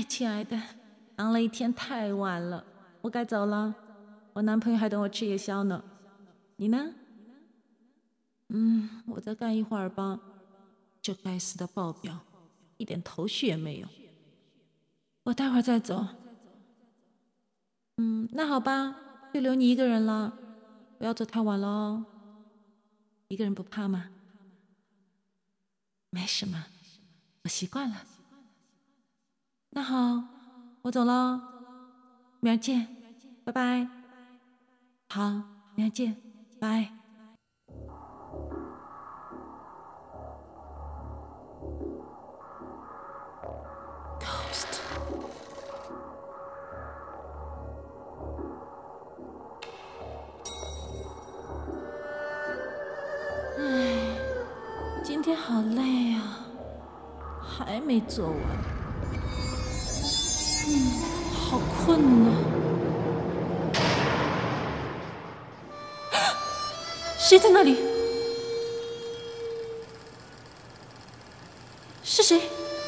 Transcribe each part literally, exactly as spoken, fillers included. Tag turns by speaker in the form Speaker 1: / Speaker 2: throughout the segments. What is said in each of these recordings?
Speaker 1: 哎，亲爱的，忙了一天太晚了，我该走了。我男朋友还等我吃夜宵呢。你呢？嗯，我再干一会儿吧。这该死的报表一点头绪也没有。我待会儿再走。嗯，那好吧，就留你一个人了。不要走太晚了哦。一个人不怕吗？没什么，我习惯了。那好，我走了，明儿见，拜拜。好，明儿见，拜。Ghost。唉，今天好累啊，还没做完。嗯，好困呢。谁在那里？是谁？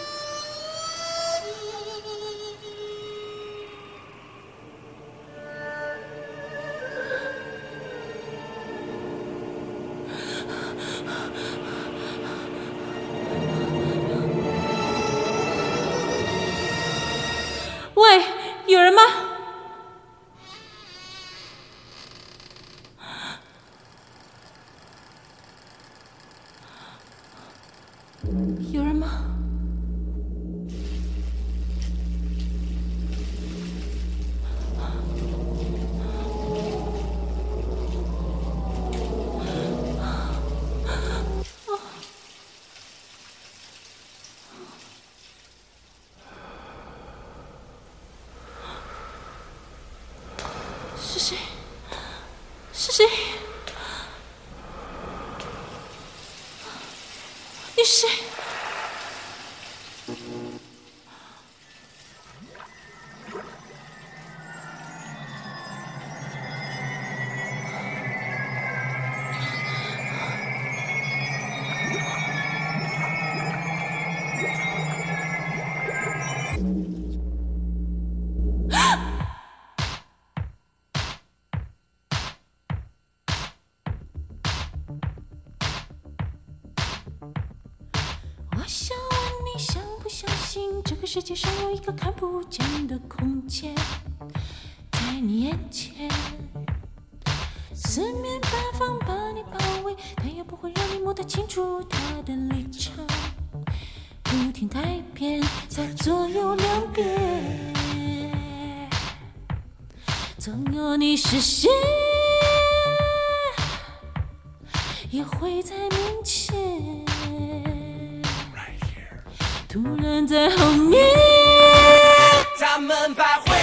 Speaker 1: 喂，有人吗？有人吗？是谁？是谁？你是谁？我想问你，相不相信这个世界上有一个看不见的空间，在你眼前，四面八方把你包围，它也不会让你摸得清楚它的立场，不停改变在左右两边，总有你视线也会在面前，突然在后面，
Speaker 2: 他们徘徊，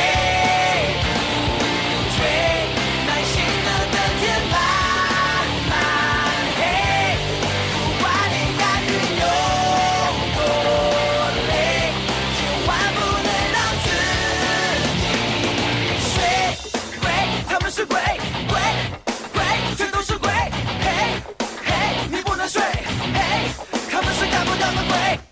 Speaker 2: 追耐心的等天慢慢黑，不管你甘于有多累，千万不能让自己睡。鬼，他们是鬼，鬼鬼全都是鬼，嘿嘿，你不能睡，嘿，他们是干不掉的鬼。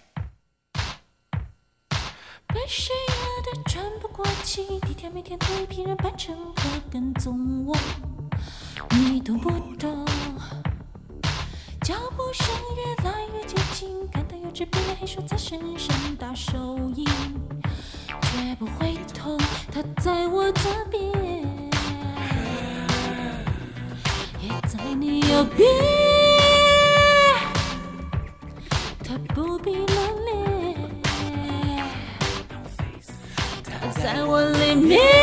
Speaker 1: 被谁压得喘不过气，地铁每天都一批人扮成客跟踪我，你懂不懂？脚步声越来越接近，看到有只冰冷黑手在身上打手印，绝不回头，他在我左边，也在你右边，他不必露脸，在我里面。